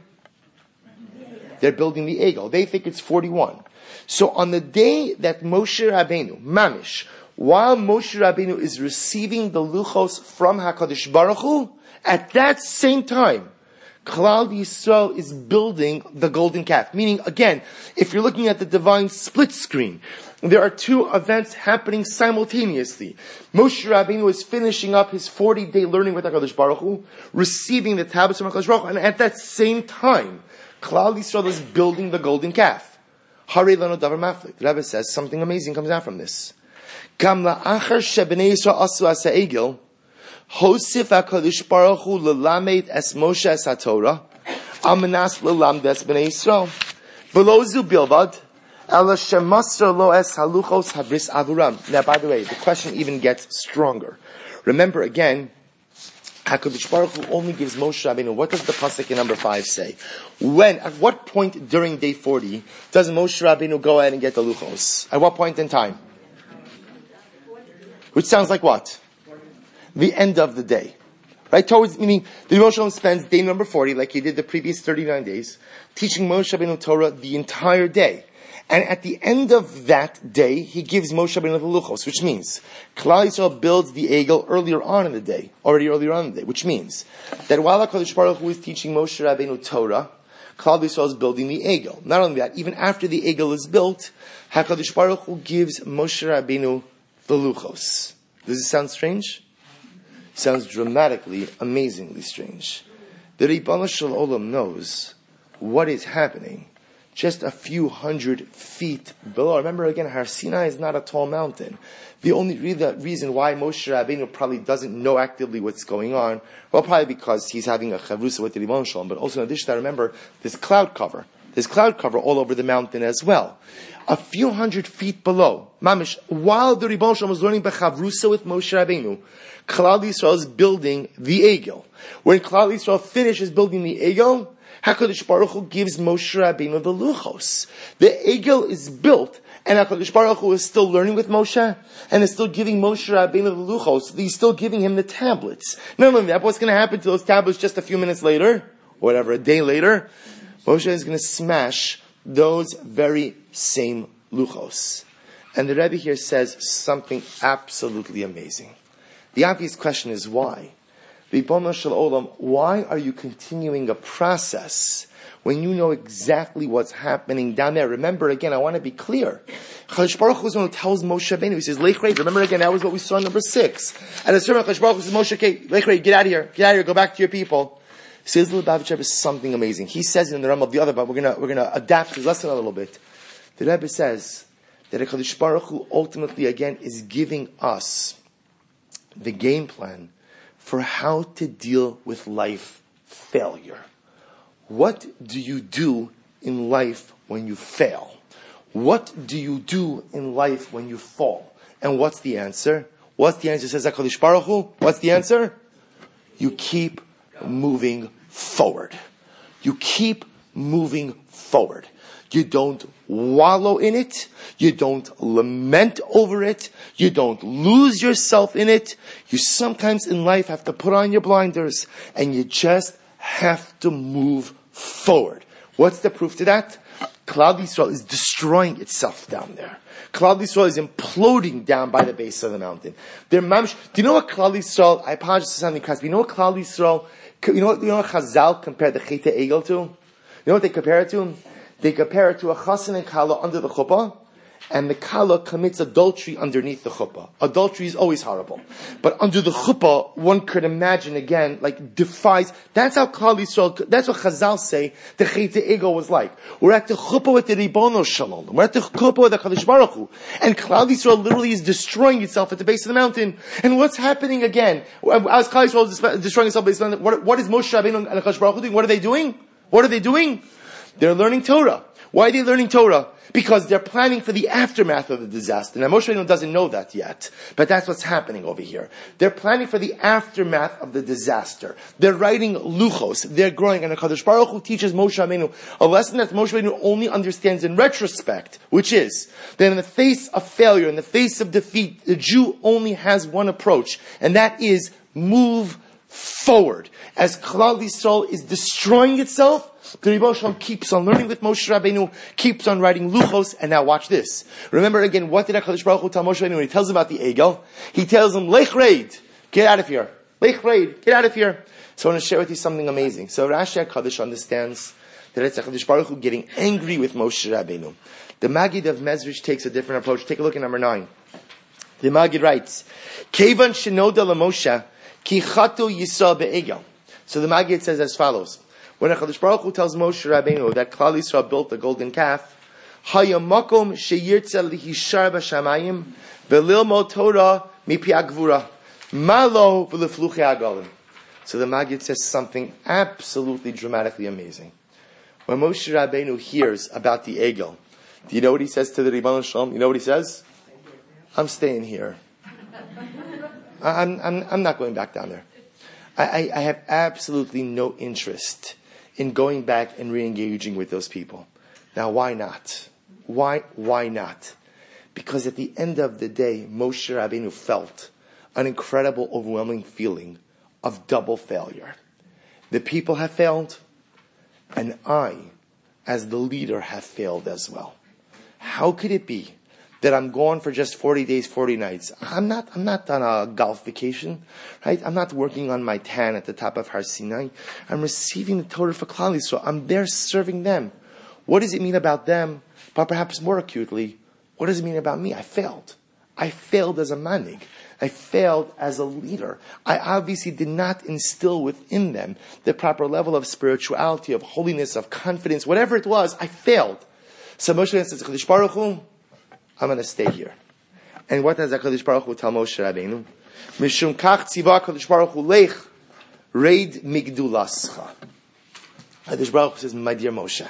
They're building the egel. They think it's forty-one. So on the day that Moshe Rabbeinu, Mamish, while Moshe Rabbeinu is receiving the luchos from HaKadosh Baruch Hu, at that same time, Klal Yisrael is building the golden calf. Meaning, again, if you're looking at the divine split screen, there are two events happening simultaneously. Moshe Rabbeinu is finishing up his forty-day learning with HaKadosh Baruch Hu, receiving the tablets from HaKadosh Baruch Hu, and at that same time, Klal Yisrael is building the golden calf. Harei lanu davar maflik. The Rebbe says something amazing comes out from this. Gam la'achar shebnei Yisrael asu es ha'egel, hosif HaKadosh Baruch Hu lelamed es Moshe es haTorah, al manas lelamd es bnei Yisrael. V'lo zu bilvad, ela shemasra lo es haluchos habris avuram. Now, by the way, the question even gets stronger. Remember again, HaKadosh Baruch Hu only gives Moshe Rabbeinu. What does the pasuk in number five say? When, at what point during day forty does Moshe Rabbeinu go ahead and get the luchos? At what point in time? Which sounds like what? The end of the day. Right? Towards, meaning, the Moshe Rabbeinu spends day number forty, like he did the previous thirty-nine days, teaching Moshe Rabbeinu Torah the entire day. And at the end of that day, he gives Moshe Rabbeinu the luchos, which means Klal Yisrael builds the egel earlier on in the day, already earlier on in the day, which means that while HaKadosh Baruch Hu is teaching Moshe Rabbeinu Torah, Klal Yisrael is building the egel. Not only that, even after the egel is built, HaKadosh Baruch Hu gives Moshe Rabbeinu the luchos. Does it sound strange? It sounds dramatically, amazingly strange. The Ribono Shel Olam knows what is happening just a few hundred feet below. Remember again, Har Sinai is not a tall mountain. The only re- reason why Moshe Rabbeinu probably doesn't know actively what's going on, well, probably because he's having a chavrusa with the Ribono Shel Olam, but also in addition to that, remember, there's cloud cover. There's cloud cover all over the mountain as well. A few hundred feet below, Mamish, while the Ribono Shel Olam was learning Bechavrusa with Moshe Rabbeinu, Klal Yisrael is building the egel. When Klal Yisrael finishes building the egel, HaKadosh Baruch Hu gives Moshe Rabbeinu the luchos. The egel is built, and HaKadosh Baruch Hu is still learning with Moshe, and is still giving Moshe Rabbeinu the luchos. He's still giving him the tablets. Not only that, what's going to happen to those tablets just a few minutes later, or whatever, a day later? Moshe is going to smash those very same luchos. And the Rebbe here says something absolutely amazing. The obvious question is why? Ribono Shel Olam, why are you continuing a process when you know exactly what's happening down there? Remember again, I want to be clear. Chadash Baruch Hu is one who tells Moshe Rabbeinu, he says, Lech Reid, remember again, that was what we saw in number six. At a certain Chadash Baruch Hu says, Moshe, okay, Lech Reid, get out of here, get out of here, go back to your people. Says the Lubavitch Rebbe something amazing. He says in the realm of the other, but we're gonna, we're gonna adapt his lesson a little bit. The Rebbe says that HaKadosh Baruch Hu ultimately again is giving us the game plan for how to deal with life failure. What do you do in life when you fail? What do you do in life when you fall? And what's the answer? What's the answer, says HaKadosh Baruch Hu? What's the answer? You keep moving forward. You keep moving forward. You don't wallow in it. You don't lament over it. You don't lose yourself in it. You sometimes in life have to put on your blinders and you just have to move forward. What's the proof to that? Klal Yisrael is destroying itself down there. Klal Yisrael is imploding down by the base of the mountain. They're mamish. Do you know what Klal Yisrael, I apologize for sounding crass, but you know what Klal Yisrael, you know what, you know what Chazal compared the Chet Egel to? You know what they compare it to? They compare it to a chassan and kala under the chuppah, and the kala commits adultery underneath the chuppah. Adultery is always horrible. But under the chuppah, one could imagine again, like defies, that's how Klal Yisrael, that's what Chazal say the Chet Egel was like. We're at the chuppah with the Ribono Shel Olam. We're at the chuppah with the HaKadosh Baruch Hu. And Klal Yisrael literally is destroying itself at the base of the mountain. And what's happening again? As Klal Yisrael is destroying itself at the base of the mountain, what, what is Moshe Rabbeinu and HaKadosh Baruch Hu doing? What are they doing? What are they doing? They're learning Torah. Why are they learning Torah? Because they're planning for the aftermath of the disaster. Now, Moshe Rabbeinu doesn't know that yet, but that's what's happening over here. They're planning for the aftermath of the disaster. They're writing luchos. They're growing. And HaKadosh Baruch Hu teaches Moshe Rabbeinu a lesson that Moshe Rabbeinu only understands in retrospect, which is that in the face of failure, in the face of defeat, the Jew only has one approach, and that is move forward. As Klal Yisrael is destroying itself, the Ribono Shel Olam keeps on learning with Moshe Rabbeinu, keeps on writing luchos, and now watch this. Remember again, what did HaKadosh Baruch Hu tell Moshe Rabbeinu when he tells him about the egel? He tells him, Lech Reid, get out of here. Lech Reid, get out of here. So I want to share with you something amazing. So Rashi HaKadosh understands that it's HaKadosh Baruch Hu getting angry with Moshe Rabbeinu. The Maggid of Mezrich takes a different approach. Take a look at number nine. The Maggid writes, Kevan shenoda LaMoshe, ki chatu Yisrael be'egel. So the Maggid says as follows. When HaKadosh Baruch Hu tells Moshe Rabbeinu that Klal Yisrael built the golden calf, Hayamakom sheyirtza lihishar b'shamayim v'lilmod Torah mipi agvura malo v'lefluchei agalim. So the Maggid says something absolutely dramatically amazing. When Moshe Rabbeinu hears about the egel, do you know what he says to the Ribono Shel Olam? You know what he says? I'm staying here. I'm, I'm, I'm not going back down there. I, I, I have absolutely no interest in going back and re-engaging with those people. Now, why not? Why, why not? Because at the end of the day, Moshe Rabbeinu felt an incredible, overwhelming feeling of double failure. The people have failed, and I, as the leader, have failed as well. How could it be that I'm gone for just forty days, forty nights? I'm not, I'm not on a golf vacation, right? I'm not working on my tan at the top of Har Sinai. I'm receiving the Torah for Klal Yisrael. I'm there serving them. What does it mean about them? But perhaps more acutely, what does it mean about me? I failed. I failed as a manig. I failed as a leader. I obviously did not instill within them the proper level of spirituality, of holiness, of confidence, whatever it was. I failed. So Moshe says, Kadosh Baruch Hu, I'm going to stay here. And what does HaKadosh Baruch Hu tell Moshe Rabbeinu? Mishum kach tziva HaKadosh Baruch Hu lech reid migdulascha. HaKadosh Baruch Hu says, my dear Moshe,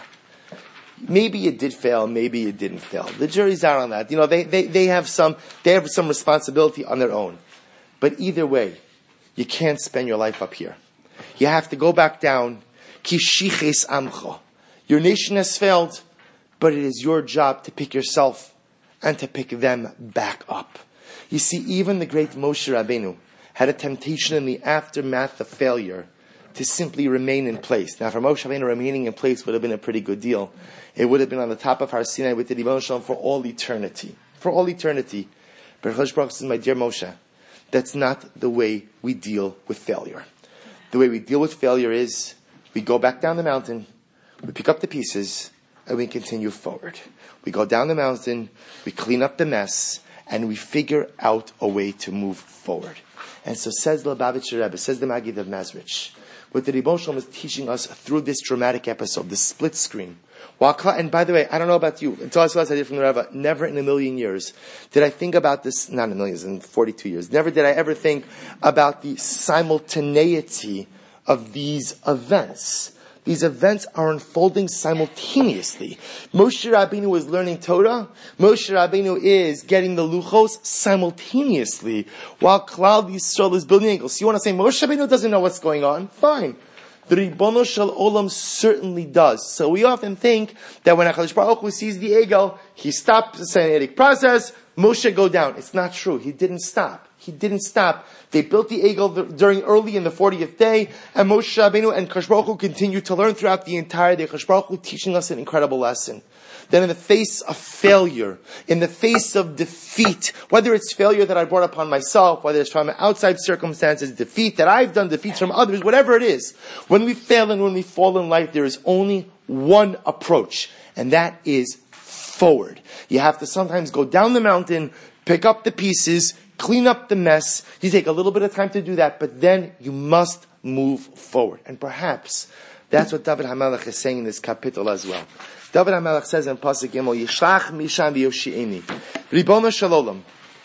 maybe you did fail, maybe you didn't fail. The jury's out on that. You know, they, they, they have some, they have some responsibility on their own. But either way, you can't spend your life up here. You have to go back down. Ki shiches amcho. Your nation has failed, but it is your job to pick yourself and to pick them back up. You see, even the great Moshe Rabbeinu had a temptation in the aftermath of failure to simply remain in place. Now, for Moshe Rabbeinu, remaining in place would have been a pretty good deal. It would have been on the top of Har Sinai with the Ribono Shel Olam for all eternity. For all eternity. But HaKadosh Baruch Hu says, my dear Moshe, that's not the way we deal with failure. The way we deal with failure is we go back down the mountain, we pick up the pieces, and we continue forward. We go down the mountain, we clean up the mess, and we figure out a way to move forward. And so says the Lubavitcher Rebbe, says the Maggid of Mezrich, what the Ribono Shel Olam is teaching us through this dramatic episode, the split screen. And by the way, I don't know about you, until I saw this idea from the Rebbe, never in a million years did I think about this, not in a million years, in forty-two years, never did I ever think about the simultaneity of these events. These events are unfolding simultaneously. Moshe Rabbeinu is learning Torah. Moshe Rabbeinu is getting the luchos simultaneously, while Klal Yisrael is building angles. So you want to say Moshe Rabbeinu doesn't know what's going on? Fine. The Ribono Shel Olam certainly does. So we often think that when HaKadosh Baruch Hu sees the Egel, he stops the Sinaitic process, Moshe go down. It's not true. He didn't stop. He didn't stop. They built the Egel during early in the fortieth day, and Moshe Rabbeinu and HaKadosh Baruch Hu continued to learn throughout the entire day. HaKadosh Baruch Hu teaching us an incredible lesson. Then in the face of failure, in the face of defeat, whether it's failure that I brought upon myself, whether it's from outside circumstances, defeat that I've done, defeats from others, whatever it is, when we fail and when we fall in life, there is only one approach, and that is forward. You have to sometimes go down the mountain, pick up the pieces, clean up the mess. You take a little bit of time to do that, but then you must move forward. And perhaps that's what David HaMelech is saying in this kapitel as well. David HaMelech says in Pasuk Gimel, Yishlach Misham v'Yoshi'eni. Ribono Shel Olam.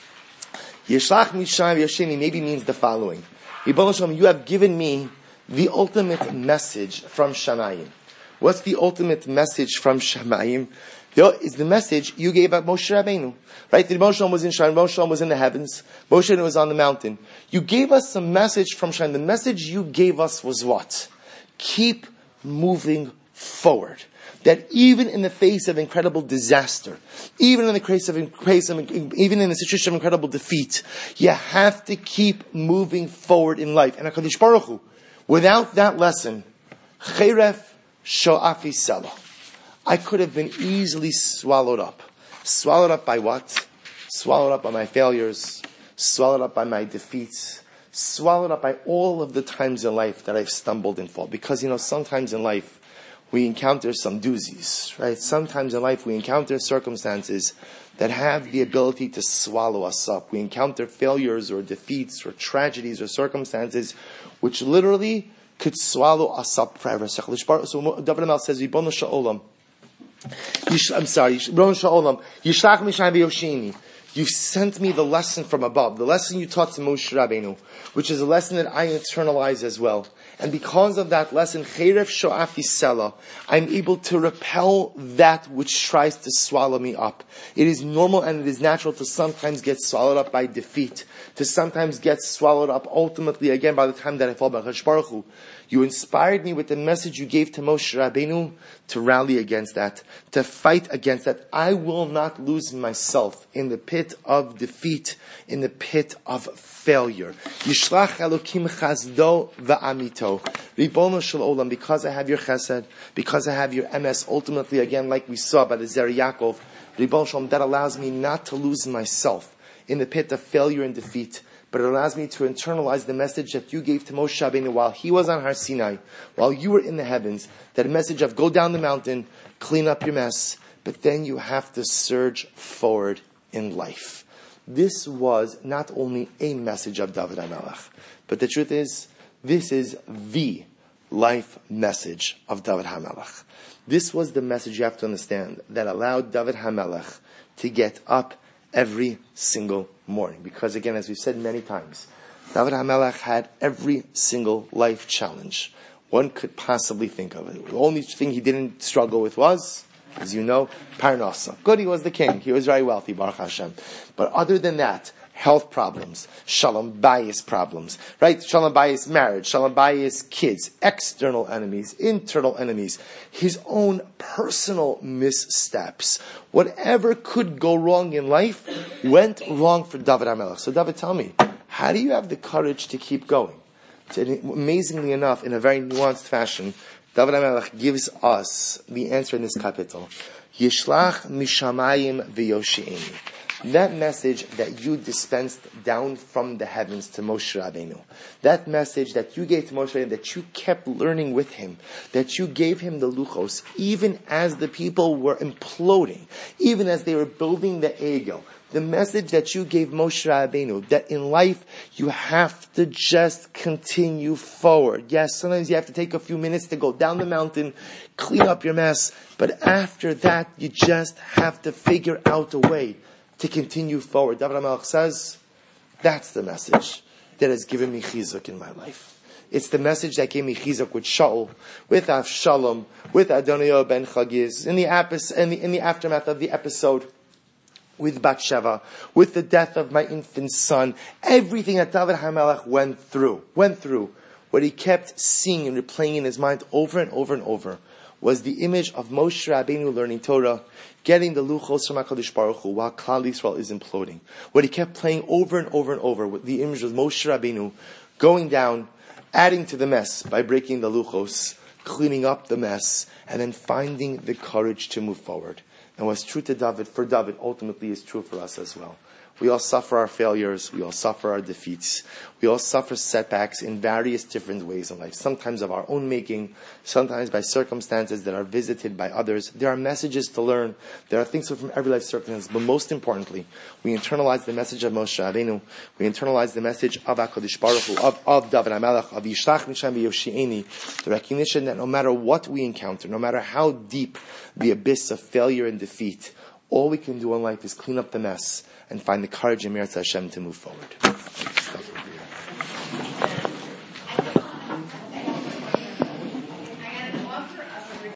Yishlach Misham v'Yoshi'eni maybe means the following. Ribono Shel Olam, you have given me the ultimate message from Shamayim. What's the ultimate message from Shamayim? Is the message you gave at Moshe Rabbeinu. Right? The Ribono Shel Olam was in Shamayim, Moshe Rabbeinu was in the heavens, Moshe Rabbeinu was on the mountain. You gave us a message from Shamayim. The message you gave us was what? Keep moving forward. That even in the face of incredible disaster, even in the face of, even in the situation of incredible defeat, you have to keep moving forward in life. And HaKadosh Baruch Hu, without that lesson, Cheref Sho'afi Selo, I could have been easily swallowed up. Swallowed up by what? Swallowed up by my failures, swallowed up by my defeats, swallowed up by all of the times in life that I've stumbled and fall. Because, you know, sometimes in life, we encounter some doozies, right? Sometimes in life we encounter circumstances that have the ability to swallow us up. We encounter failures or defeats or tragedies or circumstances which literally could swallow us up forever. So David HaMelech says, Ribono Shel Olam, I'm sorry, Ribono Shel Olam, Yishlach Misham v'Yoshini. You've sent me the lesson from above, the lesson you taught to Moshe Rabbeinu, which is a lesson that I internalize as well. And because of that lesson, Cherev Sho'af Yisela, I'm able to repel that which tries to swallow me up. It is normal and it is natural to sometimes get swallowed up by defeat, to sometimes get swallowed up ultimately again by the time that I fall by Hakadosh Baruch Hu. You inspired me with the message you gave to Moshe Rabbeinu to rally against that, to fight against that. I will not lose myself in the pit of defeat, in the pit of failure. Yishlach Elokim Chazdo va'amito. Ribono shel olam, because I have your chesed, because I have your M S, ultimately again, like we saw by the Zeri Yaakov, Ribono shel olam, that allows me not to lose myself in the pit of failure and defeat, but it allows me to internalize the message that you gave to Moshe Rabbeinu while he was on Har Sinai, while you were in the heavens, that message of go down the mountain, clean up your mess, but then you have to surge forward in life. This was not only a message of David HaMelech, but the truth is, this is the life message of David HaMelech. This was the message, you have to understand, that allowed David HaMelech to get up every single morning. Because again, as we've said many times, David HaMelech had every single life challenge one could possibly think of. The only thing he didn't struggle with was, as you know, Parnasa. Good, he was the king. He was very wealthy, Baruch Hashem. But other than that, health problems, shalom bayis problems, right? Shalom bayis marriage, shalom bayis kids, external enemies, internal enemies, his own personal missteps. Whatever could go wrong in life went wrong for David HaMelech. So David, tell me, how do you have the courage to keep going? Amazingly enough, in a very nuanced fashion, David HaMelech gives us the answer in this capital. Yishlach mishamayim v'yosheini. That message that you dispensed down from the heavens to Moshe Rabbeinu, that message that you gave to Moshe Rabbeinu, that you kept learning with him, that you gave him the luchos, even as the people were imploding, even as they were building the Egel, the message that you gave Moshe Rabbeinu, that in life you have to just continue forward. Yes, sometimes you have to take a few minutes to go down the mountain, clean up your mess, but after that you just have to figure out a way to continue forward. David HaMelech says, that's the message that has given me chizuk in my life. It's the message that gave me chizuk with Shaul, with Avshalom, with Adoniah ben Chagiz, in the, apis, in, the, in the aftermath of the episode with Bathsheba, with the death of my infant son, everything that David HaMelech went through, went through, what he kept seeing and replaying in his mind over and over and over was the image of Moshe Rabbeinu learning Torah, getting the luchos from HaKadosh Baruch Hu while Klal Yisrael is imploding. What he kept playing over and over and over, with the image of Moshe Rabbeinu going down, adding to the mess by breaking the luchos, cleaning up the mess, and then finding the courage to move forward. And what's true to David, for David, ultimately is true for us as well. We all suffer our failures. We all suffer our defeats. We all suffer setbacks in various different ways in life. Sometimes of our own making, sometimes by circumstances that are visited by others. There are messages to learn. There are things from every life circumstance. But most importantly, we internalize the message of Moshe Rabbeinu. We internalize the message of HaKadosh Baruch Hu, of, of David HaMelech, of Yishlach Misham v'Yosheini. The recognition that no matter what we encounter, no matter how deep the abyss of failure and defeat, all we can do in life is clean up the mess and find the courage in Meretz Hashem to move forward.